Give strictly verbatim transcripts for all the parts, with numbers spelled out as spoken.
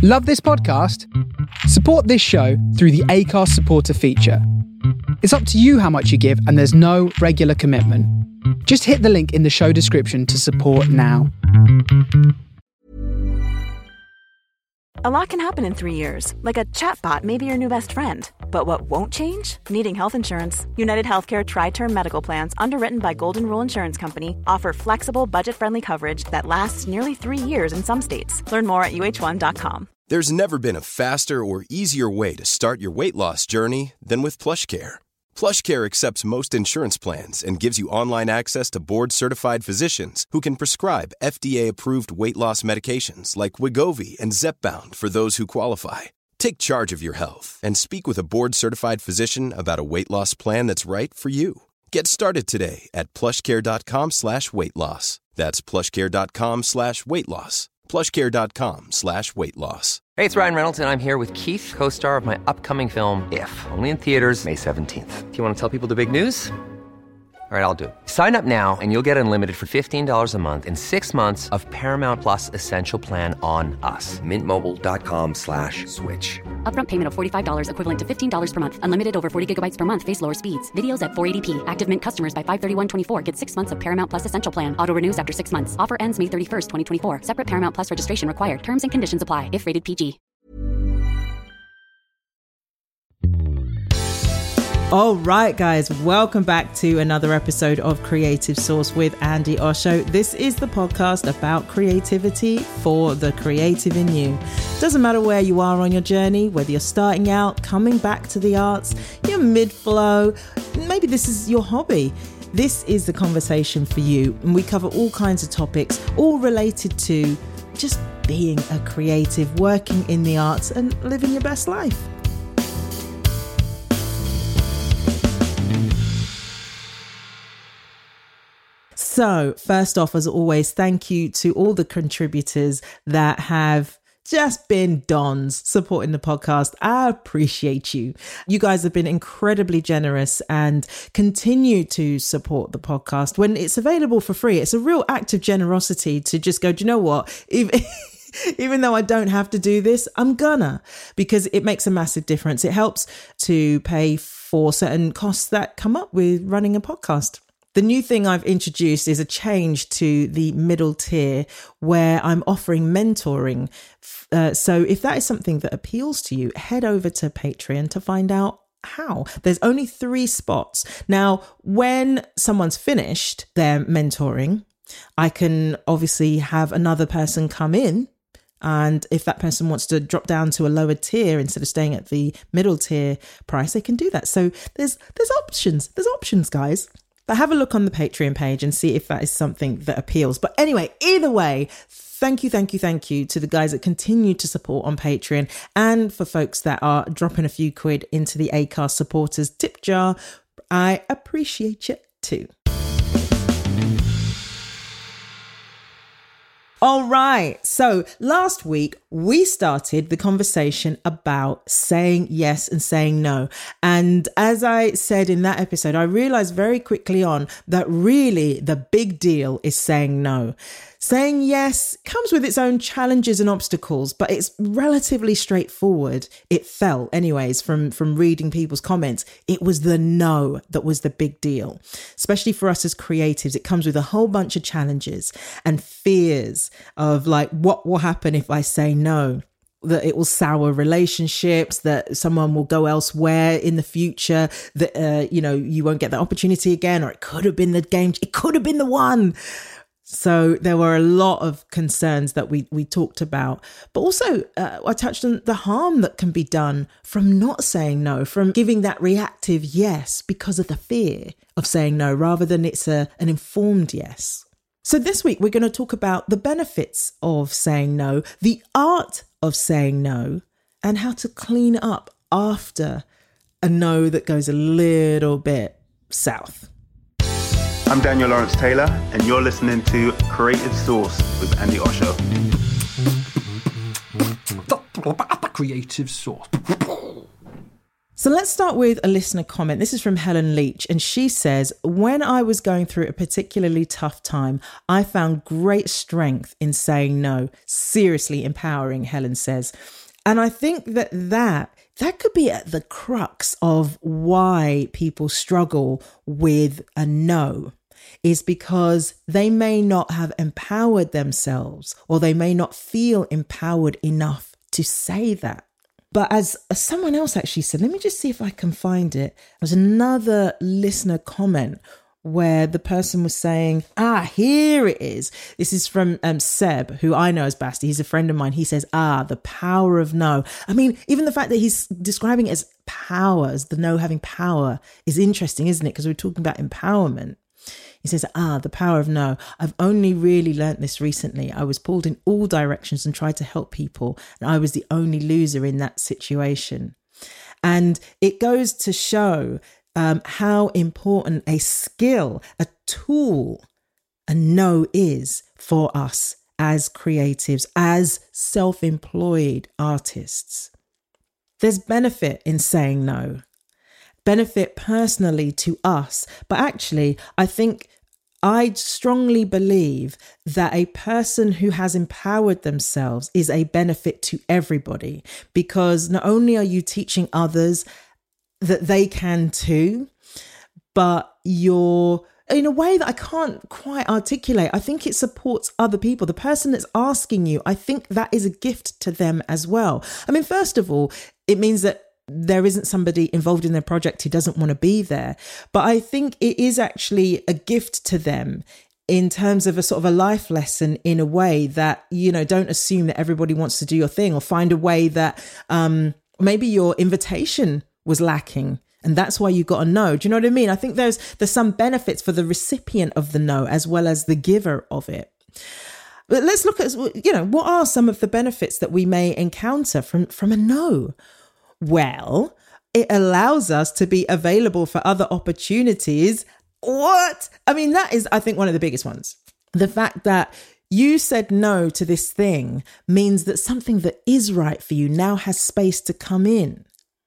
Love this podcast? Support this show through the Acast supporter feature. It's up to you how much you give, and there's no regular commitment. Just hit the link in the show description to support now. A lot can happen in three years, like a chatbot may be your new best friend. But what won't change? Needing health insurance. United Healthcare Tri-Term Medical Plans, underwritten by Golden Rule Insurance Company, offer flexible, budget-friendly coverage that lasts nearly three years in some states. Learn more at U H one dot com. There's never been a faster or easier way to start your weight loss journey than with PlushCare. PlushCare accepts most insurance plans and gives you online access to board-certified physicians who can prescribe F D A-approved weight loss medications like Wegovy and Zepbound for those who qualify. Take charge of your health and speak with a board-certified physician about a weight loss plan that's right for you. Get started today at plushcare.com slash weight loss. That's plushcare.com slash weight loss. plushcare.com slash weight loss. Hey, it's Ryan Reynolds, and I'm here with Keith, co-star of my upcoming film, If, only in theaters May seventeenth. Do you want to tell people the big news? All right, I'll do it. Sign up now and you'll get unlimited for fifteen dollars a month and six months of Paramount Plus Essential Plan on us. Mintmobile.com slash switch. Upfront payment of forty-five dollars equivalent to fifteen dollars per month. Unlimited over forty gigabytes per month. Face lower speeds. Videos at four eighty p. Active Mint customers by five thirty-one twenty-four get six months of Paramount Plus Essential Plan. Auto renews after six months. Offer ends May thirty-first, twenty twenty-four. Separate Paramount Plus registration required. Terms and conditions apply if rated P G. All right, guys, welcome back to another episode of Creative Source with Andy Osho. This is the podcast about creativity for the creative in you. Doesn't matter where you are on your journey, whether you're starting out, coming back to the arts, you're mid-flow, maybe this is your hobby. This is the conversation for you. And we cover all kinds of topics, all related to just being a creative, working in the arts and living your best life. So, first off, as always, thank you to all the contributors that have just been dons supporting the podcast. I appreciate you. You guys have been incredibly generous and continue to support the podcast when it's available for free. It's a real act of generosity to just go, do you know what? Even, even though I don't have to do this, I'm gonna, because it makes a massive difference. It helps to pay for certain costs that come up with running a podcast. The new thing I've introduced is a change to the middle tier where I'm offering mentoring. Uh, so if that is something that appeals to you, head over to Patreon to find out how. There's only three spots. Now, when someone's finished their mentoring, I can obviously have another person come in. And if that person wants to drop down to a lower tier instead of staying at the middle tier price, they can do that. So there's there's options. There's options, guys. But have a look on the Patreon page and see if that is something that appeals. But anyway, either way, thank you, thank you, thank you to the guys that continue to support on Patreon and for folks that are dropping a few quid into the Acast supporters tip jar. I appreciate you too. All right. So last week we started the conversation about saying yes and saying no. And as I said in that episode, I realized very quickly on that really the big deal is saying no. Saying yes comes with its own challenges and obstacles, but it's relatively straightforward. It felt, anyways, from, from reading people's comments, it was the no that was the big deal. Especially for us as creatives, it comes with a whole bunch of challenges and fears of like, what will happen if I say no? That it will sour relationships, that someone will go elsewhere in the future, that, uh, you know, you won't get that opportunity again, or it could have been the game, it could have been the one. So there were a lot of concerns that we we talked about, but also uh, I touched on the harm that can be done from not saying no, from giving that reactive yes because of the fear of saying no, rather than it's a, an informed yes. So this week we're going to talk about the benefits of saying no, the art of saying no, and how to clean up after a no that goes a little bit south. I'm Daniel Lawrence Taylor, and you're listening to Creative Source with Andy Osho. Creative Source. So let's start with a listener comment. This is from Helen Leach, and she says, when I was going through a particularly tough time, I found great strength in saying no. Seriously empowering, Helen says. And I think that that, that could be at the crux of why people struggle with a no, is because they may not have empowered themselves, or they may not feel empowered enough to say that. But as, as someone else actually said, let me just see if I can find it. There's another listener comment where the person was saying, ah, here it is. This is from um, Seb, who I know as Basti. He's a friend of mine. He says, ah, the power of no. I mean, even the fact that he's describing it as power, as the no having power, is interesting, isn't it? Because we're talking about empowerment. He says, ah, the power of no. I've only really learnt this recently. I was pulled in all directions and tried to help people, and I was the only loser in that situation. And it goes to show um, how important a skill, a tool, a no is for us as creatives, as self-employed artists. There's benefit in saying no. Benefit personally to us, but actually I think I strongly believe that a person who has empowered themselves is a benefit to everybody, because not only are you teaching others that they can too, but you're in a way that I can't quite articulate. I think it supports other people. The person that's asking you, I think that is a gift to them as well. I mean, first of all, it means that there isn't somebody involved in their project who doesn't want to be there. But I think it is actually a gift to them in terms of a sort of a life lesson, in a way that, you know, don't assume that everybody wants to do your thing, or find a way that um, maybe your invitation was lacking, and that's why you got a no. Do you know what I mean? I think there's there's some benefits for the recipient of the no as well as the giver of it. But let's look at, you know, what are some of the benefits that we may encounter from, from a no? Well, it allows us to be available for other opportunities. What? I mean, that is, I think, one of the biggest ones. The fact that you said no to this thing means that something that is right for you now has space to come in.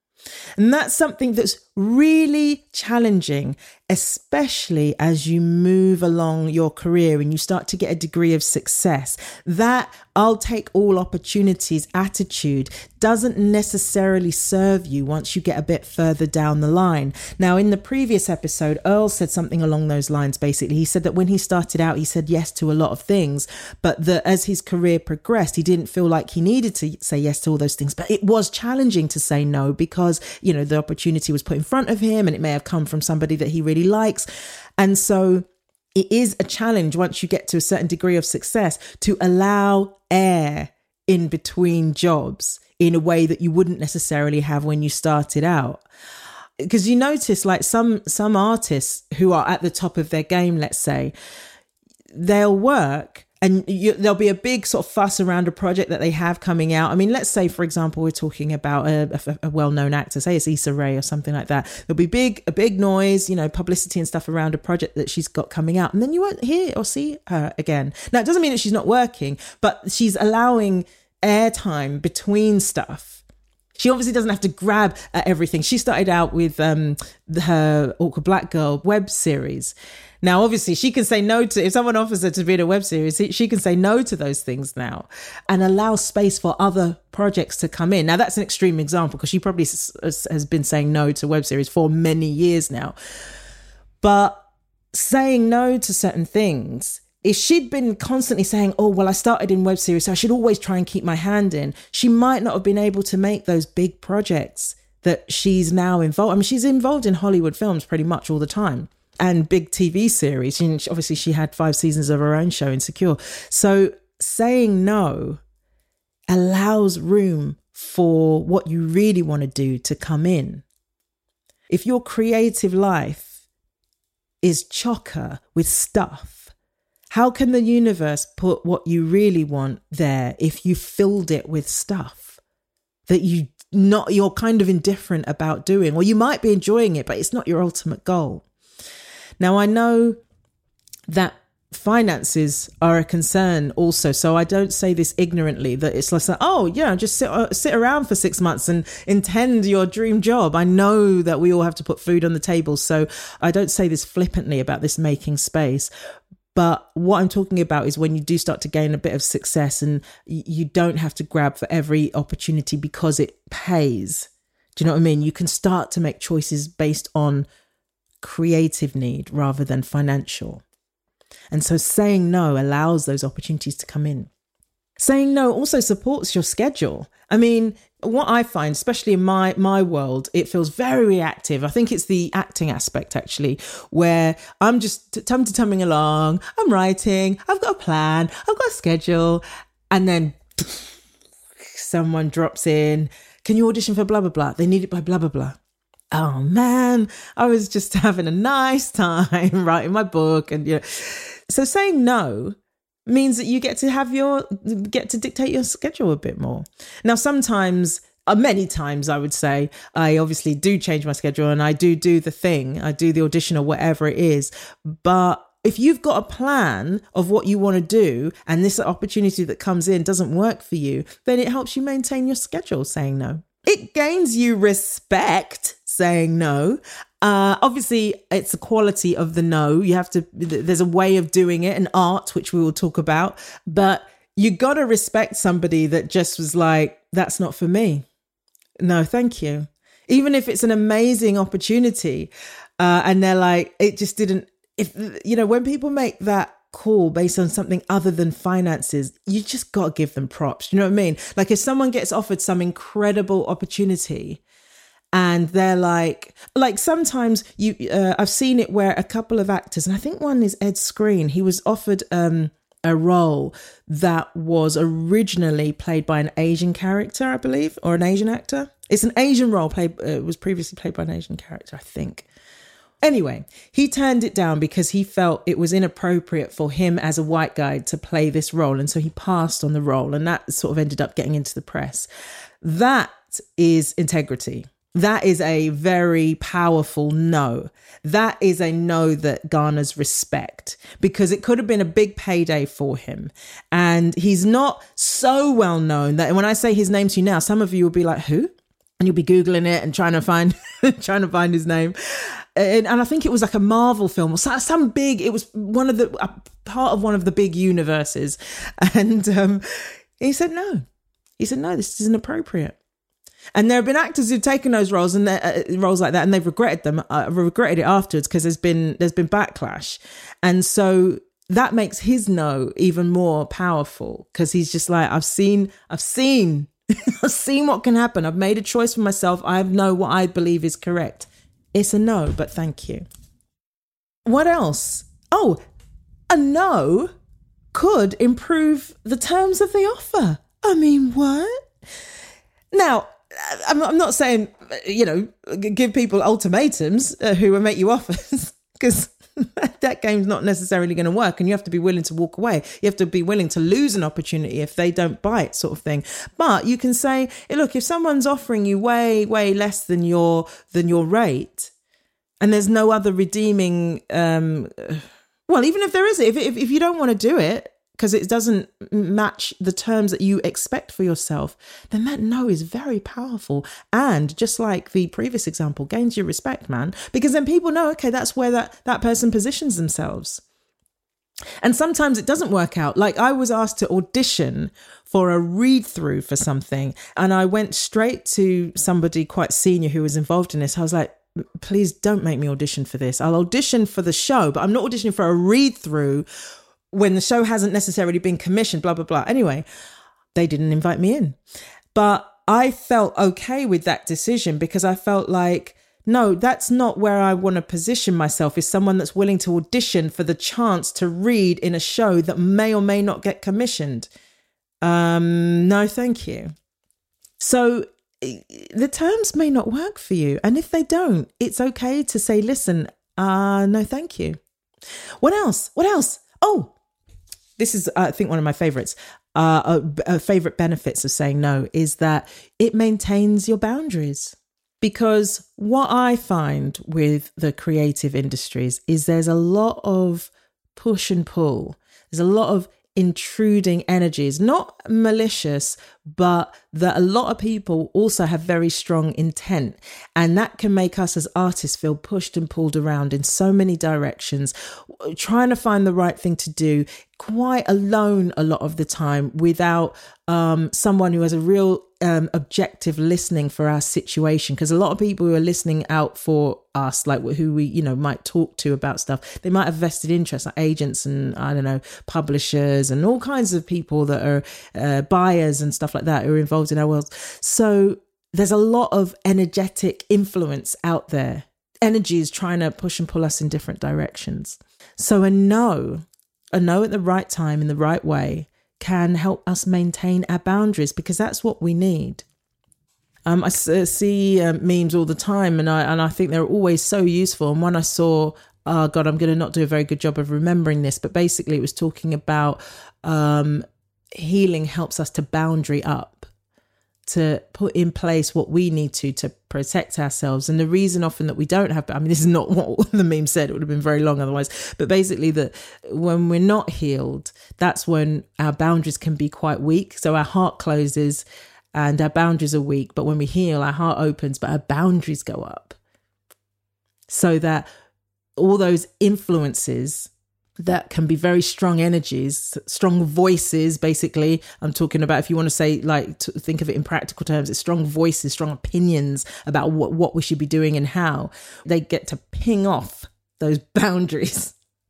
And that's something that's really challenging, especially as you move along your career and you start to get a degree of success. That I'll take all opportunities attitude doesn't necessarily serve you once you get a bit further down the line. Now, in the previous episode, Earl said something along those lines. Basically, he said that when he started out, he said yes to a lot of things, but that as his career progressed, he didn't feel like he needed to say yes to all those things. But it was challenging to say no because, you know, the opportunity was put in front of him and it may have come from somebody that he really likes. And so it is a challenge once you get to a certain degree of success to allow air in between jobs in a way that you wouldn't necessarily have when you started out. Because you notice, like some some artists who are at the top of their game, let's say, they'll work and you, there'll be a big sort of fuss around a project that they have coming out. I mean, let's say, for example, we're talking about a, a, a well-known actor, say it's Issa Rae or something like that. There'll be big, a big noise, you know, publicity and stuff around a project that she's got coming out. And then you won't hear or see her again. Now, it doesn't mean that she's not working, but she's allowing airtime between stuff. She obviously doesn't have to grab at everything. She started out with um, her Awkward Black Girl web series. Now, obviously, she can say no to, if someone offers her to be in a web series, she can say no to those things now and allow space for other projects to come in. Now, that's an extreme example because she probably has been saying no to web series for many years now. But saying no to certain things, if she'd been constantly saying, oh, well, I started in web series, so I should always try and keep my hand in, she might not have been able to make those big projects that she's now involved. I mean, she's involved in Hollywood films pretty much all the time and big T V series. And obviously, she had five seasons of her own show, Insecure. So saying no allows room for what you really want to do to come in. If your creative life is chocker with stuff, how can the universe put what you really want there if you filled it with stuff that you not you're kind of indifferent about doing? Or you might be enjoying it, but it's not your ultimate goal. Now, I know that finances are a concern also. So I don't say this ignorantly, that it's like, oh yeah, just sit uh, sit around for six months and intend your dream job. I know that we all have to put food on the table. So I don't say this flippantly about this making space. But what I'm talking about is when you do start to gain a bit of success and you don't have to grab for every opportunity because it pays. Do you know what I mean? You can start to make choices based on creative need rather than financial. And so saying no allows those opportunities to come in. Saying no also supports your schedule. I mean, what I find, especially in my my world, it feels very reactive. I think it's the acting aspect, actually, where I'm just tum-to-tumming along, I'm writing, I've got a plan, I've got a schedule, and then someone drops in, can you audition for blah, blah, blah? They need it by blah, blah, blah. Oh man, I was just having a nice time writing my book. And you know, so saying no means that you get to have your, get to dictate your schedule a bit more. Now, sometimes, uh, many times I would say, I obviously do change my schedule and I do do the thing, I do the audition or whatever it is. But if you've got a plan of what you want to do and this opportunity that comes in doesn't work for you, then it helps you maintain your schedule saying no. It gains you respect saying no. Uh, obviously, it's the quality of the no. You have to, there's a way of doing it, an art, which we will talk about. But you got to respect somebody that just was like, that's not for me. No, thank you. Even if it's an amazing opportunity uh, and they're like, it just didn't, if, you know, when people make that call based on something other than finances, you just got to give them props. You know what I mean? Like if someone gets offered some incredible opportunity and they're like, like sometimes you, uh, I've seen it where a couple of actors, and I think one is Ed Skrein, he was offered um, a role that was originally played by an Asian character, I believe, or an Asian actor. It's an Asian role played, uh, was previously played by an Asian character, I think. Anyway, he turned it down because he felt it was inappropriate for him as a white guy to play this role. And so he passed on the role, and that sort of ended up getting into the press. That is integrity. That is a very powerful no. That is a no that garners respect because it could have been a big payday for him. And he's not so well known that when I say his name to you now, some of you will be like, who? And you'll be Googling it and trying to find, trying to find his name. And, and I think it was like a Marvel film or some big, it was one of the, a part of one of the big universes. And um, he said, no, he said, no, this isn't appropriate. And there have been actors who've taken those roles and uh, roles like that, and they've regretted them, uh, regretted it afterwards because there's been, there's been backlash. And so that makes his no even more powerful because he's just like, I've seen, I've seen, I've seen what can happen. I've made a choice for myself. I know what I believe is correct. It's a no, but thank you. What else? Oh, a no could improve the terms of the offer. I mean, what? Now, I'm, I'm not saying, you know, give people ultimatums uh, who will make you offers because that game's not necessarily going to work, and you have to be willing to walk away. You have to be willing to lose an opportunity if they don't bite, sort of thing. But you can say, hey, look, if someone's offering you way, way less than your than your rate, and there's no other redeeming, um, well, even if there is, if if, if you don't want to do it because it doesn't match the terms that you expect for yourself, then that no is very powerful. And just like the previous example, gains your respect, man, because then people know, okay, that's where that, that person positions themselves. And sometimes it doesn't work out. Like I was asked to audition for a read through for something, and I went straight to somebody quite senior who was involved in this. I was like, please don't make me audition for this. I'll audition for the show, but I'm not auditioning for a read through when the show hasn't necessarily been commissioned, blah, blah, blah. Anyway, they didn't invite me in. But I felt okay with that decision because I felt like, no, that's not where I want to position myself, is someone that's willing to audition for the chance to read in a show that may or may not get commissioned. Um, no, thank you. So the terms may not work for you. And if they don't, it's okay to say, listen, uh, no, thank you. What else? What else? Oh, this is, I think, one of my favorites. Uh, uh, favorite benefits of saying no is that it maintains your boundaries. Because what I find with the creative industries is there's a lot of push and pull. There's a lot of intruding energies, not malicious, but that a lot of people also have very strong intent. And that can make us as artists feel pushed and pulled around in so many directions, trying to find the right thing to do, quite alone a lot of the time, without um, someone who has a real um, objective listening for our situation. Because a lot of people who are listening out for us, like who we, you know, might talk to about stuff, they might have vested interest, like agents and, I don't know, publishers and all kinds of people that are uh, buyers and stuff like that who are involved in our world. So there's a lot of energetic influence out there. Energy is trying to push and pull us in different directions. So a no, a no at the right time in the right way can help us maintain our boundaries, because that's what we need. Um, I see uh, memes all the time, and I and I think they're always so useful. And one I saw, oh God, I'm going to not do a very good job of remembering this, but basically it was talking about um, healing helps us to boundary up, to put in place what we need to to protect ourselves. And the reason often that we don't have, I mean, this is not what the meme said, it would have been very long otherwise, but basically that when we're not healed, that's when our boundaries can be quite weak. So our heart closes and our boundaries are weak. But when we heal, our heart opens, but our boundaries go up. So that all those influences that can be very strong energies, strong voices, basically. I'm talking about, if you want to say, like, to think of it in practical terms, it's strong voices, strong opinions about what, what we should be doing and how. They get to ping off those boundaries.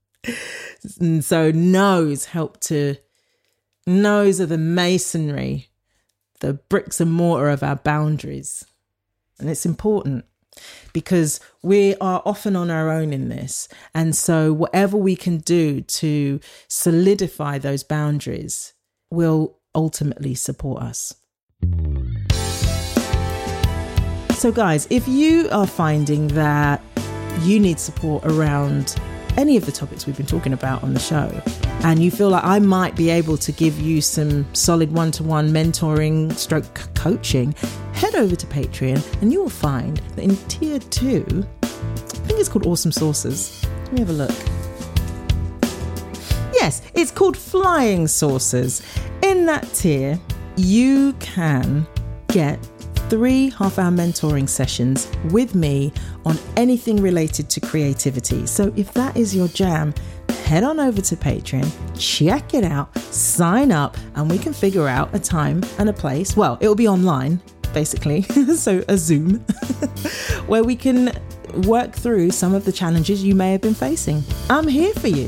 And so no's help to, no's are the masonry, the bricks and mortar of our boundaries. And it's important, because we are often on our own in this. And so whatever we can do to solidify those boundaries will ultimately support us. So guys, if you are finding that you need support around any of the topics we've been talking about on the show, and you feel like I might be able to give you some solid one-to-one mentoring stroke coaching, head over to Patreon and you will find that in tier two, I think it's called Awesome Saucers. Let me have a look. Yes, it's called Flying Saucers. In that tier, you can get three half-hour mentoring sessions with me on anything related to creativity. So if that is your jam, head on over to Patreon, check it out, sign up, and we can figure out a time and a place. Well, it'll be online, basically, so a Zoom, where we can work through some of the challenges you may have been facing. I'm here for you.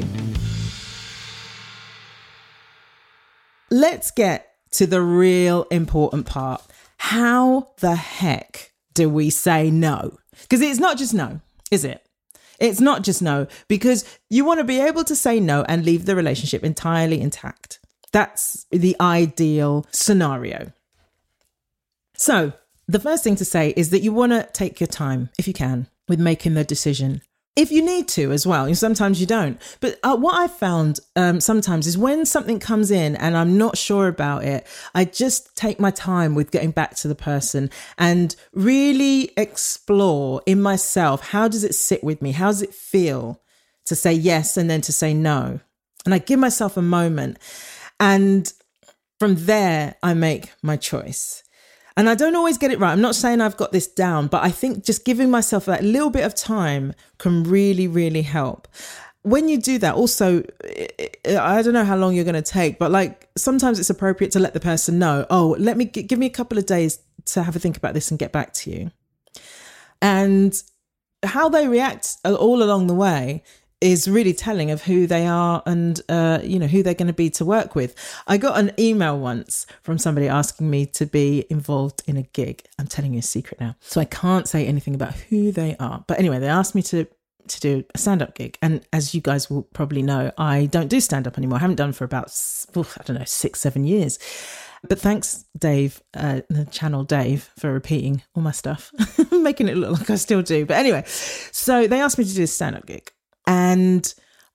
Let's get to the real important part. How the heck do we say no? Because it's not just no, is it? It's not just no, because you want to be able to say no and leave the relationship entirely intact. That's the ideal scenario. So the first thing to say is that you want to take your time, if you can, with making the decision. If you need to as well, and sometimes you don't. But uh, what I've found um, sometimes is when something comes in and I'm not sure about it, I just take my time with getting back to the person and really explore in myself, how does it sit with me? How does it feel to say yes and then to say no? And I give myself a moment. And from there, I make my choice. And I don't always get it right. I'm not saying I've got this down, but I think just giving myself that little bit of time can really, really help. When you do that, also, I don't know how long you're going to take, but like sometimes it's appropriate to let the person know, oh, let me give me a couple of days to have a think about this and get back to you. And how they react all along the way is really telling of who they are and, uh, you know, who they're going to be to work with. I got an email once from somebody asking me to be involved in a gig. I'm telling you a secret now. So I can't say anything about who they are. But anyway, they asked me to, to do a stand-up gig. And as you guys will probably know, I don't do stand-up anymore. I haven't done for about, I don't know, six, seven years. But thanks, Dave, uh, the channel Dave, for repeating all my stuff, making it look like I still do. But anyway, so they asked me to do a stand-up gig. And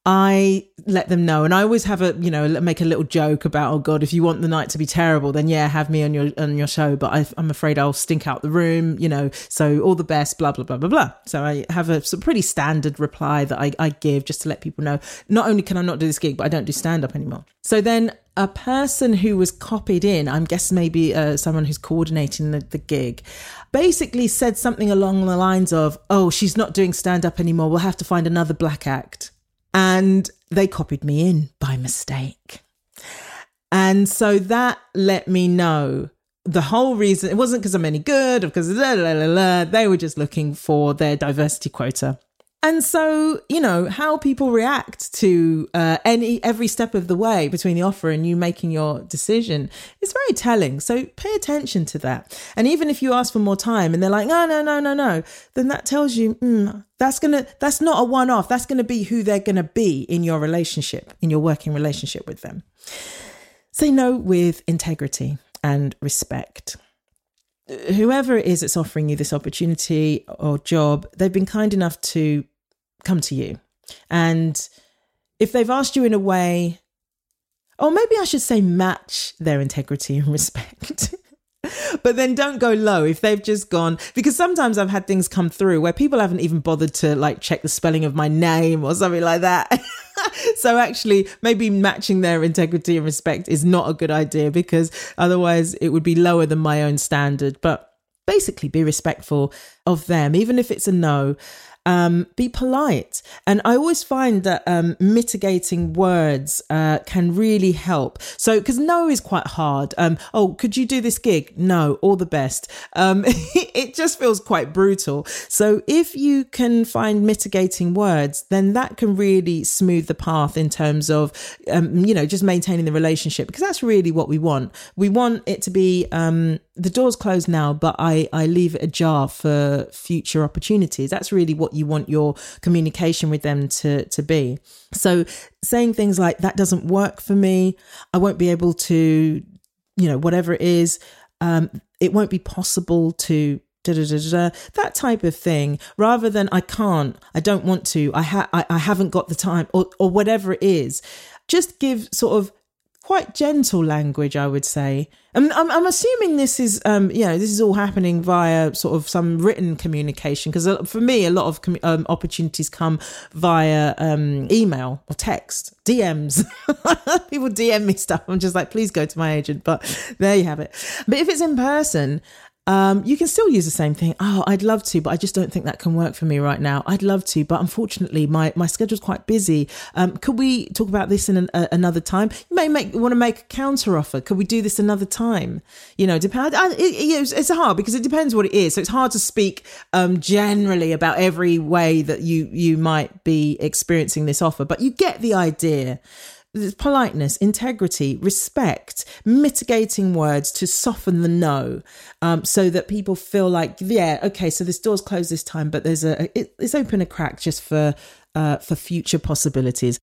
I let them know. And I always have a, you know, make a little joke about, oh God, if you want the night to be terrible, then yeah, have me on your on your show. But I, I'm afraid I'll stink out the room, you know, so all the best, blah, blah, blah, blah, blah. So I have a sort of pretty standard reply that I, I give just to let people know, not only can I not do this gig, but I don't do stand-up anymore. So then a person who was copied in, I'm guessing maybe uh, someone who's coordinating the, the gig, basically said something along the lines of, oh, she's not doing stand-up anymore. We'll have to find another black act. And they copied me in by mistake. And so that let me know the whole reason. It wasn't because I'm any good or because la, la, la, la. They were just looking for their diversity quota. And so, you know, how people react to uh, any every step of the way between the offer and you making your decision is very telling. So pay attention to that. And even if you ask for more time and they're like, no, no, no, no, no, then that tells you mm, that's gonna that's not a one-off. That's going to be who they're going to be in your relationship, in your working relationship with them. Say no with integrity and respect. Whoever it is that's offering you this opportunity or job, they've been kind enough to come to you. And if they've asked you in a way, or maybe I should say match their integrity and respect, but then don't go low if they've just gone, because sometimes I've had things come through where people haven't even bothered to like check the spelling of my name or something like that. So actually maybe matching their integrity and respect is not a good idea, because otherwise it would be lower than my own standard. But basically be respectful of them, even if it's a no. Um, be polite. And I always find that um, mitigating words uh, can really help. So, because no is quite hard. Um, oh, could you do this gig? No, all the best. Um, it just feels quite brutal. So if you can find mitigating words, then that can really smooth the path in terms of, um, you know, just maintaining the relationship, because that's really what we want. We want it to be, um, the door's closed now, but I, I leave it ajar for future opportunities. That's really what you want your communication with them to, to be. So saying things like, that doesn't work for me, I won't be able to, you know, whatever it is, um, it won't be possible to da, da, da, da, da, that type of thing, rather than I can't, I don't want to, I, ha- I, I haven't got the time, or, or whatever it is. Just give sort of quite gentle language, I would say. I'm, I'm, I'm assuming this is, um, you know, this is all happening via sort of some written communication, because for me, a lot of com- um, opportunities come via um, email or text, D Ms. People D M me stuff. I'm just like, please go to my agent. But there you have it. But if it's in person, Um, you can still use the same thing. Oh, I'd love to, but I just don't think that can work for me right now. I'd love to, but unfortunately, my, my schedule's quite busy. Um, could we talk about this in an, uh, another time? You may make want to make a counter offer. Could we do this another time? You know, depend. It, it, it's hard because it depends what it is. So it's hard to speak um, generally about every way that you you might be experiencing this offer, but you get the idea. There's politeness, integrity, respect, mitigating words to soften the no, um, so that people feel like, yeah, okay, so this door's closed this time, but there's a it, it's open a crack just for uh, for future possibilities.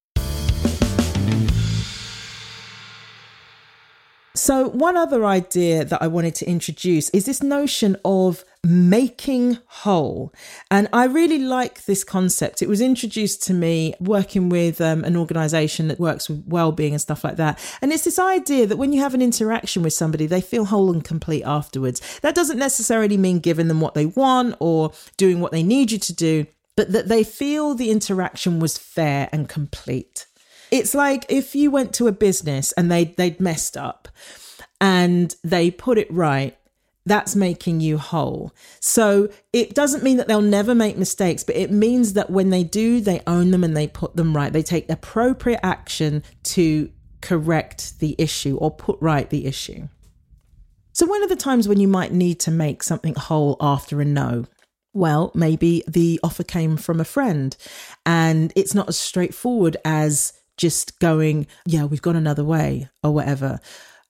So one other idea that I wanted to introduce is this notion of making whole. And I really like this concept. It was introduced to me working with um, an organisation that works with wellbeing and stuff like that. And it's this idea that when you have an interaction with somebody, they feel whole and complete afterwards. That doesn't necessarily mean giving them what they want or doing what they need you to do, but that they feel the interaction was fair and complete. It's like if you went to a business and they, they'd messed up and they put it right, that's making you whole. So it doesn't mean that they'll never make mistakes, but it means that when they do, they own them and they put them right. They take appropriate action to correct the issue or put right the issue. So when are the times when you might need to make something whole after a no? Well, maybe the offer came from a friend and it's not as straightforward as just going, yeah, we've gone another way or whatever.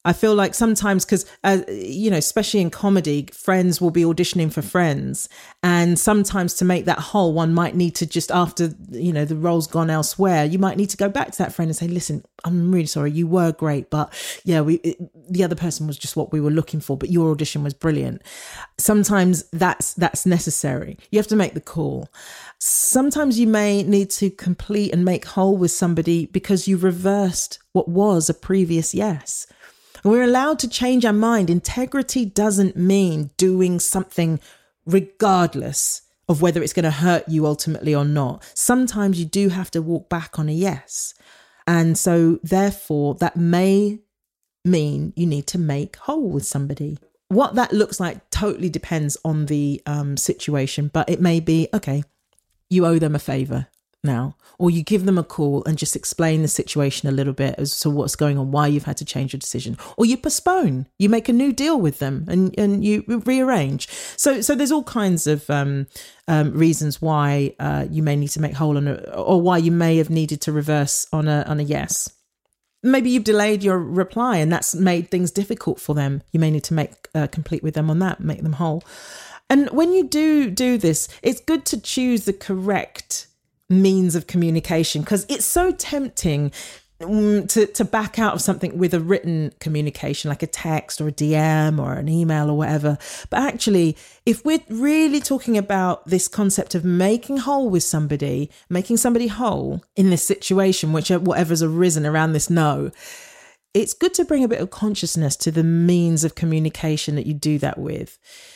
I feel like sometimes, because, uh, you know, especially in comedy, friends will be auditioning for friends. And sometimes to make that whole, one might need to just, after, you know, the role's gone elsewhere, you might need to go back to that friend and say, listen, I'm really sorry, you were great, but yeah, we it, the other person was just what we were looking for, but your audition was brilliant. Sometimes that's that's necessary. You have to make the call. Sometimes you may need to complete and make whole with somebody because you reversed what was a previous yes. We're allowed to change our mind. Integrity doesn't mean doing something regardless of whether it's going to hurt you ultimately or not. Sometimes you do have to walk back on a yes. And so therefore, that may mean you need to make whole with somebody. What that looks like totally depends on the um, situation, but it may be, okay, you owe them a favor now, or you give them a call and just explain the situation a little bit as to what's going on, why you've had to change your decision, or you postpone, you make a new deal with them and, and you rearrange. So, so there's all kinds of um, um, reasons why uh, you may need to make whole on a, or why you may have needed to reverse on a, on a yes. Maybe you've delayed your reply and that's made things difficult for them. You may need to make uh, complete with them on that, make them whole. And when you do do this, it's good to choose the correct means of communication, because it's so tempting um, to, to back out of something with a written communication, like a text or a D M or an email or whatever. But actually, if we're really talking about this concept of making whole with somebody, making somebody whole in this situation, which whatever's arisen around this no, it's good to bring a bit of consciousness to the means of communication that you do that with.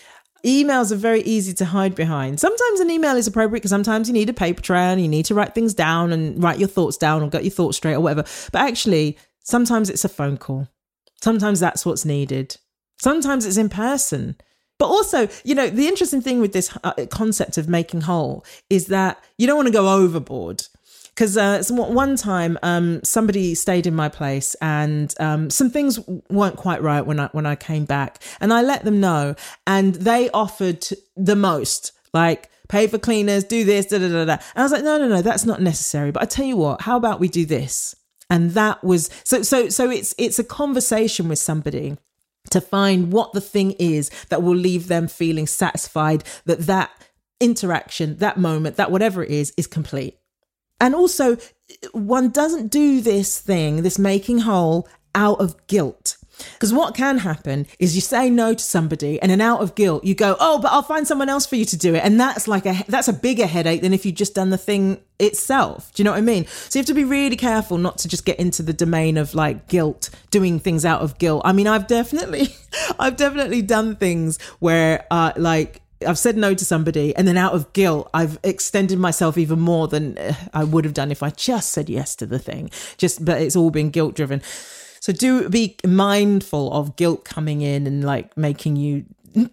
Emails are very easy to hide behind. Sometimes an email is appropriate because sometimes you need a paper trail and you need to write things down and write your thoughts down or get your thoughts straight or whatever. But actually, sometimes it's a phone call. Sometimes that's what's needed. Sometimes it's in person. But also, you know, the interesting thing with this concept of making whole is that you don't want to go overboard. Because uh, one time um, somebody stayed in my place and um, some things weren't quite right when I when I came back, and I let them know, and they offered the most, like pay for cleaners, do this, da da da da. And I was like, no, no, no, that's not necessary. But I tell you what, how about we do this? And that was so so so. It's it's a conversation with somebody to find what the thing is that will leave them feeling satisfied that that interaction, that moment, that whatever it is, is complete. And also, one doesn't do this thing, this making whole, out of guilt. Because what can happen is you say no to somebody and then out of guilt, you go, oh, but I'll find someone else for you to do it. And that's like a, that's a bigger headache than if you'd just done the thing itself. Do you know what I mean? So you have to be really careful not to just get into the domain of like guilt, doing things out of guilt. I mean, I've definitely, I've definitely done things where uh, like, I've said no to somebody and then out of guilt, I've extended myself even more than I would have done if I just said yes to the thing. Just, but it's all been guilt driven. So do be mindful of guilt coming in and like making you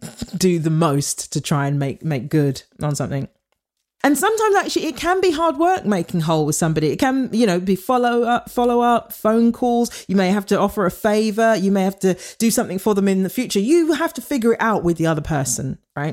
do the most to try and make, make good on something. And sometimes actually it can be hard work making whole with somebody. It can, you know, be follow up, follow up, phone calls. You may have to offer a favor. You may have to do something for them in the future. You have to figure it out with the other person, right?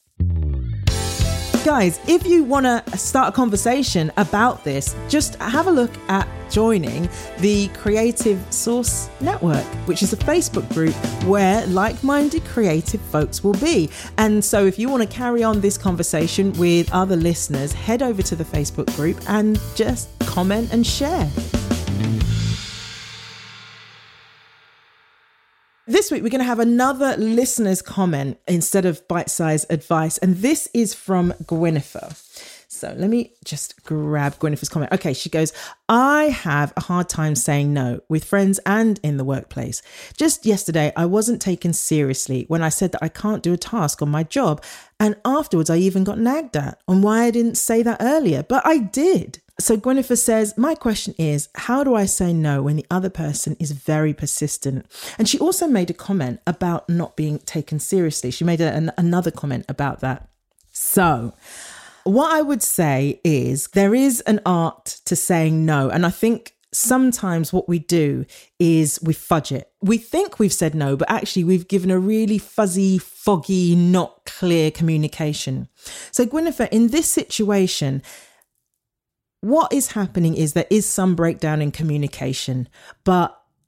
Guys, if you want to start a conversation about this, just have a look at joining the Creative Source Network, which is a Facebook group where like-minded creative folks will be. And so if you want to carry on this conversation with other listeners, head over to the Facebook group and just comment and share. This week, we're going to have another listener's comment instead of bite-sized advice. And this is from Gwynnifer. So let me just grab Gwynnifer's comment. Okay, she goes, I have a hard time saying no with friends and in the workplace. Just yesterday, I wasn't taken seriously when I said that I can't do a task on my job. And afterwards, I even got nagged at on why I didn't say that earlier. But I did. So Gwynnifer says, my question is, how do I say no when the other person is very persistent? And she also made a comment about not being taken seriously. She made a, an, another comment about that. So what I would say is there is an art to saying no. And I think sometimes what we do is we fudge it. We think we've said no, but actually we've given a really fuzzy, foggy, not clear communication. So Gwynnifer, in this situation, what is happening is there is some breakdown in communication, but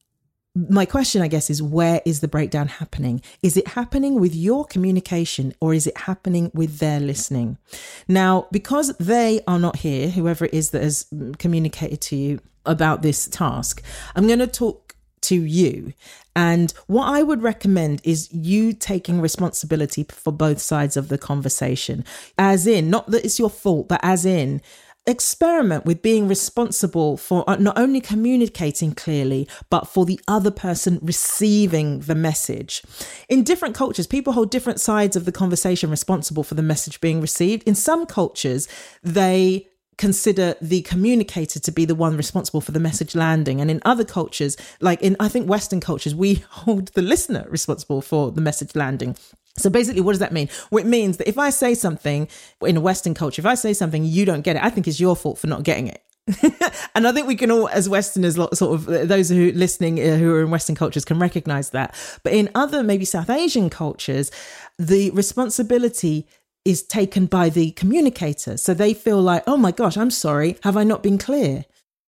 my question, I guess, is where is the breakdown happening? Is it happening with your communication or is it happening with their listening? Now, because they are not here, whoever it is that has communicated to you about this task, I'm going to talk to you. And what I would recommend is you taking responsibility for both sides of the conversation, as in, not that it's your fault, but as in, experiment with being responsible for not only communicating clearly, but for the other person receiving the message. In different cultures, people hold different sides of the conversation responsible for the message being received. In some cultures, they consider the communicator to be the one responsible for the message landing. And in other cultures, like in, I think, Western cultures, we hold the listener responsible for the message landing. So basically, what does that mean? Well, it means that if I say something in a Western culture, if I say something, you don't get it, I think it's your fault for not getting it. And I think we can all, as Westerners, sort of those who listening who are in Western cultures can recognize that. But in other, maybe South Asian cultures, the responsibility is taken by the communicator. So they feel like, oh my gosh, I'm sorry. Have I not been clear?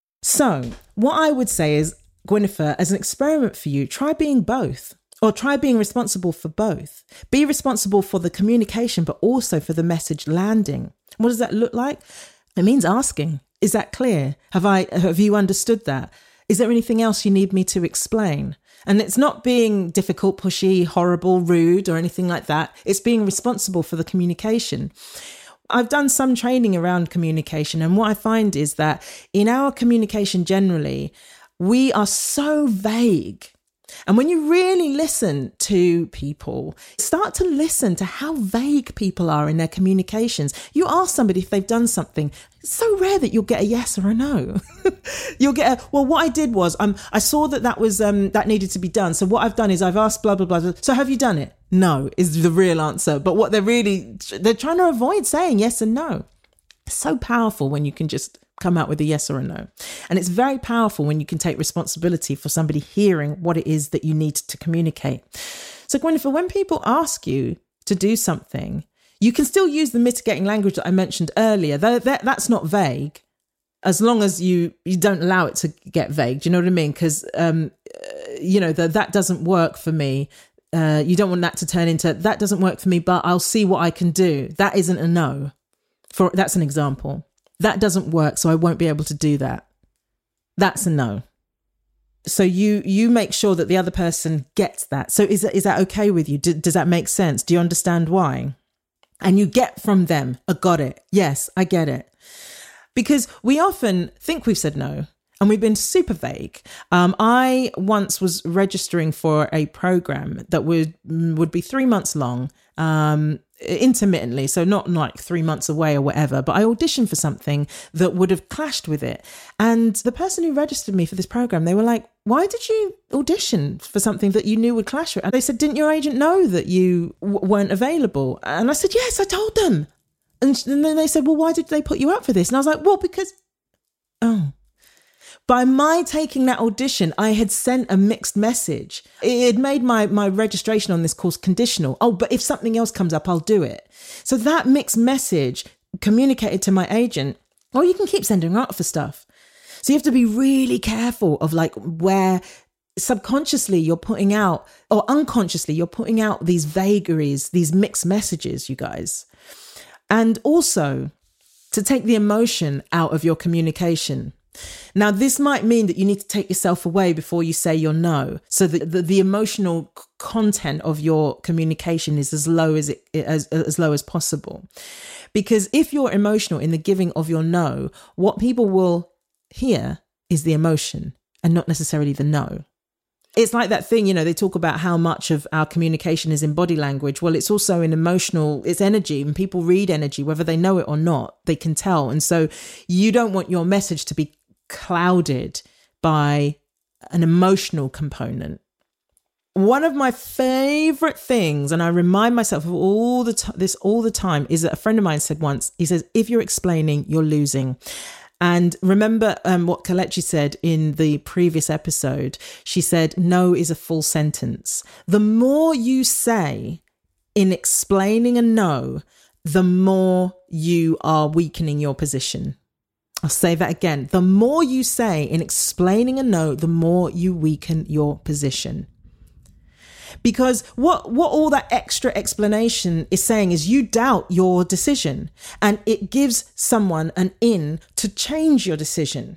So what I would say is, Gwyneth, as an experiment for you, try being both. Or try being responsible for both. Be responsible for the communication, but also for the message landing. What does that look like? It means asking. Is that clear? Have I, have you understood that? Is there anything else you need me to explain? And it's not being difficult, pushy, horrible, rude, or anything like that. It's being responsible for the communication. I've done some training around communication, and what I find is that in our communication generally, we are so vague. And when you really listen to people, start to listen to how vague people are in their communications. You ask somebody if they've done something. It's so rare that you'll get a yes or a no. You'll get a, well, what I did was um, I saw that that was um, that needed to be done. So what I've done is I've asked blah, blah, blah, blah. So have you done it? No is the real answer. But what they're really, they're trying to avoid saying yes and no. It's so powerful when you can just come out with a yes or a no. And it's very powerful when you can take responsibility for somebody hearing what it is that you need to communicate. So Gwyneth, when people ask you to do something, you can still use the mitigating language that I mentioned earlier. That, that, that's not vague, as long as you, you don't allow it to get vague. Do you know what I mean? Because, um, you know, the, that doesn't work for me. Uh, you don't want that to turn into, that doesn't work for me, but I'll see what I can do. That isn't a no. For that's an example. That doesn't work, so I won't be able to do that. That's a no. So you you make sure that the other person gets that. So is that, is that okay with you? D- does that make sense? Do you understand why? And you get from them, I got it. Yes, I get it. Because we often think we've said no, and we've been super vague. Um, I once was registering for a program that would would be three months long, um, intermittently, so not like three months away or whatever, but I auditioned for something that would have clashed with it. And the person who registered me for this program, they were like, why did you audition for something that you knew would clash with it? And they said, didn't your agent know that you w- weren't available? And I said, yes, I told them. And, sh- and then they said, well, why did they put you up for this? And I was like, well, because, oh. By my taking that audition, I had sent a mixed message. It had made my, my registration on this course conditional. Oh, but if something else comes up, I'll do it. So that mixed message communicated to my agent, oh, you can keep sending her out for stuff. So you have to be really careful of like where subconsciously you're putting out, or unconsciously you're putting out these vagaries, these mixed messages, you guys. And also to take the emotion out of your communication. Now, this might mean that you need to take yourself away before you say your no, so that the, the emotional content of your communication is as low as it as, as low as possible. Because if you're emotional in the giving of your no, what people will hear is the emotion and not necessarily the no. It's like that thing, you know, they talk about how much of our communication is in body language. Well, it's also in emotional, it's energy, and people read energy, whether they know it or not, they can tell. And so you don't want your message to be clouded by an emotional component. One of my favorite things, and I remind myself of all the t- this all the time, is that a friend of mine said once, he says, if you're explaining, you're losing. And remember um, what Kelechi said in the previous episode. She said, no is a full sentence. The more you say in explaining a no, the more you are weakening your position. I'll say that again. The more you say in explaining a no, the more you weaken your position. Because what, what all that extra explanation is saying is you doubt your decision, and it gives someone an in to change your decision.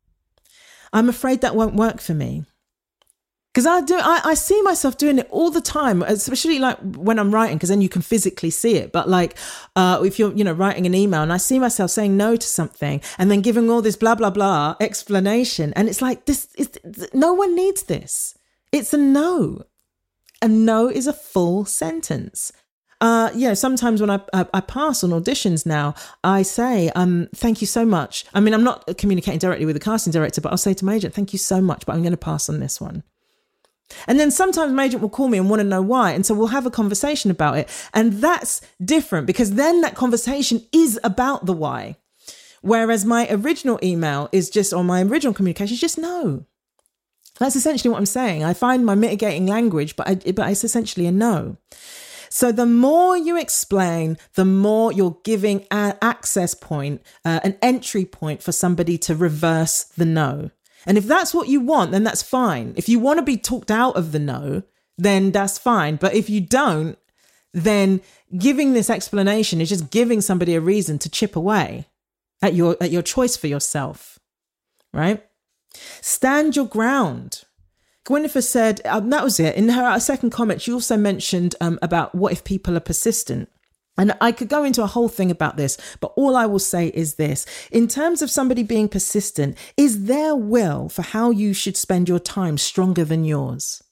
I'm afraid that won't work for me. Because I do, I, I see myself doing it all the time, especially like when I'm writing, because then you can physically see it. But like uh, if you're, you know, writing an email and I see myself saying no to something and then giving all this blah, blah, blah explanation. And it's like, this is, no one needs this. It's a no. A no is a full sentence. Uh, yeah, sometimes when I, I I pass on auditions now, I say, um, thank you so much. I mean, I'm not communicating directly with the casting director, but I'll say to my agent, thank you so much, but I'm going to pass on this one. And then sometimes my agent will call me and want to know why. And so we'll have a conversation about it. And that's different because then that conversation is about the why. Whereas my original email is just, or my original communication is just no. That's essentially what I'm saying. I find my mitigating language, but, I, but it's essentially a no. So the more you explain, the more you're giving an access point, uh, an entry point for somebody to reverse the no. And if that's what you want, then that's fine. If you want to be talked out of the no, then that's fine. But if you don't, then giving this explanation is just giving somebody a reason to chip away at your at your choice for yourself, right? Stand your ground. Gwyneth said, um, that was it. In her second comment, she also mentioned um, about what if people are persistent. And I could go into a whole thing about this, but all I will say is this. In terms of somebody being persistent, is their will for how you should spend your time stronger than yours?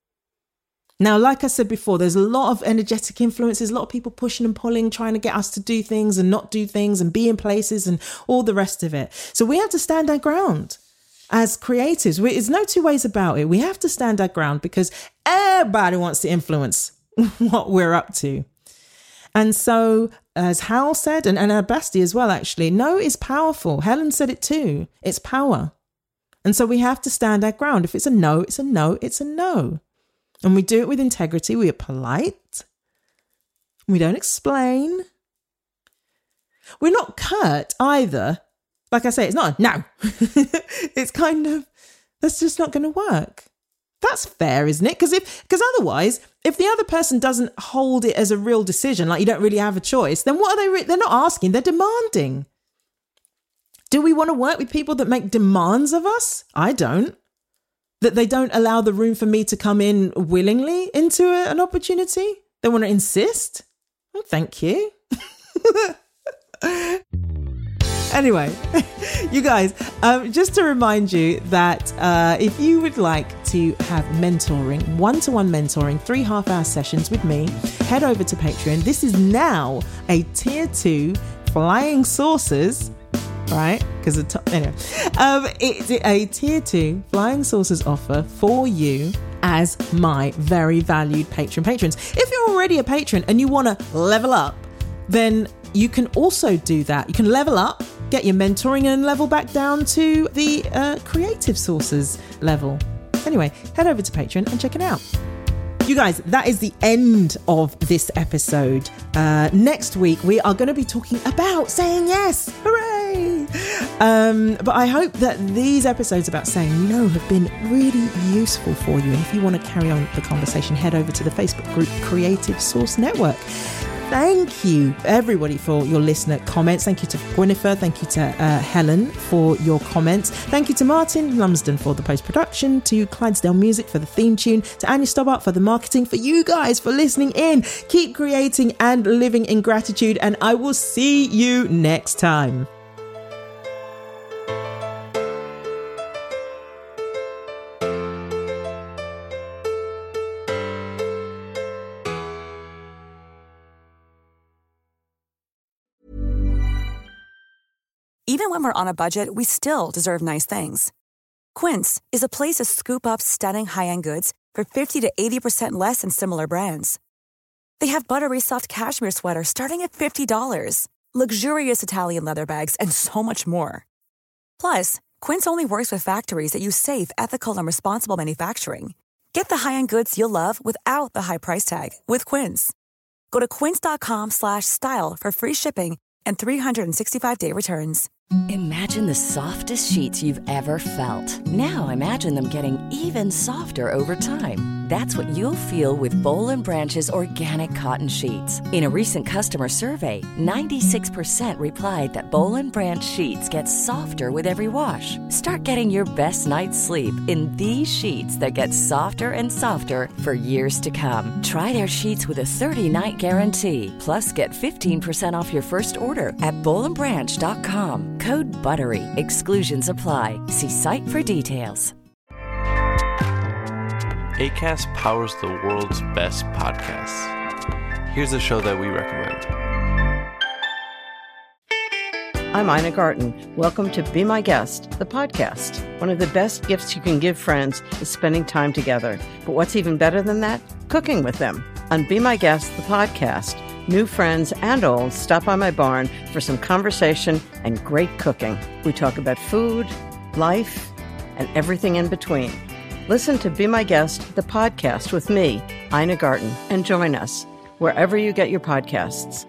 Now, like I said before, there's a lot of energetic influences, a lot of people pushing and pulling, trying to get us to do things and not do things and be in places and all the rest of it. So we have to stand our ground. As creatives, we, there's no two ways about it. We have to stand our ground because everybody wants to influence what we're up to. And so, as Hal said, and, and Basti as well, actually, no is powerful. Helen said it too. It's power. And so we have to stand our ground. If it's a no, it's a no, it's a no. And we do it with integrity. We are polite. We don't explain. We're not curt either. Like I say, it's not a no. It's kind of, that's just not going to work. That's fair, isn't it? Because if, because otherwise, if the other person doesn't hold it as a real decision, like you don't really have a choice, then what are they? Re- they're not asking, they're demanding. Do we want to work with people that make demands of us? I don't. That they don't allow the room for me to come in willingly into a, an opportunity? They want to insist? Well, thank you. Anyway, you guys, um, just to remind you that uh, if you would like to have mentoring, one-to-one mentoring, three half-hour sessions with me, head over to Patreon. This is now a tier two Flying Saucers, right? Because the top, anyway, um, it's a tier two Flying Saucers offer for you as my very valued patron patrons. If you're already a patron and you want to level up, then you can also do that. You can level up, get your mentoring and level back down to the uh, creative sources level. Anyway, head over to Patreon and check it out. You guys, that is the end of this episode. Uh, next week, we are going to be talking about saying yes. Hooray! Um, but I hope that these episodes about saying no have been really useful for you. And if you want to carry on the conversation, head over to the Facebook group Creative Source Network. Thank you, everybody, for your listener comments. Thank you to Gwyneth. Thank you to uh, Helen for your comments. Thank you to Martin Lumsden for the post-production, to Clydesdale Music for the theme tune, to Anya Stobbart for the marketing, for you guys for listening in. Keep creating and living in gratitude, and I will see you next time. Even when we're on a budget, we still deserve nice things. Quince is a place to scoop up stunning high-end goods for fifty to eighty percent less than similar brands. They have buttery soft cashmere sweaters starting at fifty dollars, luxurious Italian leather bags, and so much more. Plus, Quince only works with factories that use safe, ethical, and responsible manufacturing. Get the high-end goods you'll love without the high price tag with Quince. Go to quince.com slash style for free shipping and three sixty-five day returns. Imagine the softest sheets you've ever felt. Now imagine them getting even softer over time. That's what you'll feel with Boll and Branch's organic cotton sheets. In a recent customer survey, ninety-six percent replied that Boll and Branch sheets get softer with every wash. Start getting your best night's sleep in these sheets that get softer and softer for years to come. Try their sheets with a thirty-night guarantee. Plus, get fifteen percent off your first order at boll and branch dot com. Code BUTTERY. Exclusions apply. See site for details. Acast powers the world's best podcasts. Here's a show that we recommend. I'm Ina Garten. Welcome to Be My Guest, the podcast. One of the best gifts you can give friends is spending time together. But what's even better than that? Cooking with them. On Be My Guest, the podcast, new friends and old stop by my barn for some conversation and great cooking. We talk about food, life, and everything in between. Listen to Be My Guest, the podcast with me, Ina Garten, and join us wherever you get your podcasts.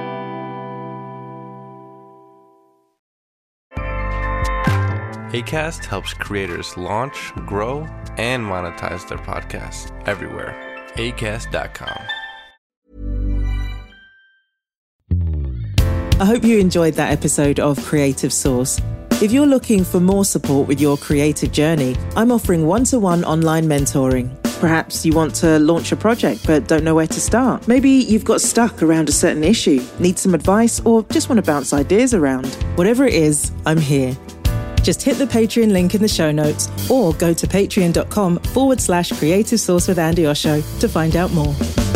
Acast helps creators launch, grow, and monetize their podcasts everywhere. acast dot com. I hope you enjoyed that episode of Creative Source. If you're looking for more support with your creative journey, I'm offering one-to-one online mentoring. Perhaps you want to launch a project but don't know where to start. Maybe you've got stuck around a certain issue, need some advice, or just want to bounce ideas around. Whatever it is, I'm here. Just hit the Patreon link in the show notes or go to patreon.com forward slash creative source with Andy Osho to find out more.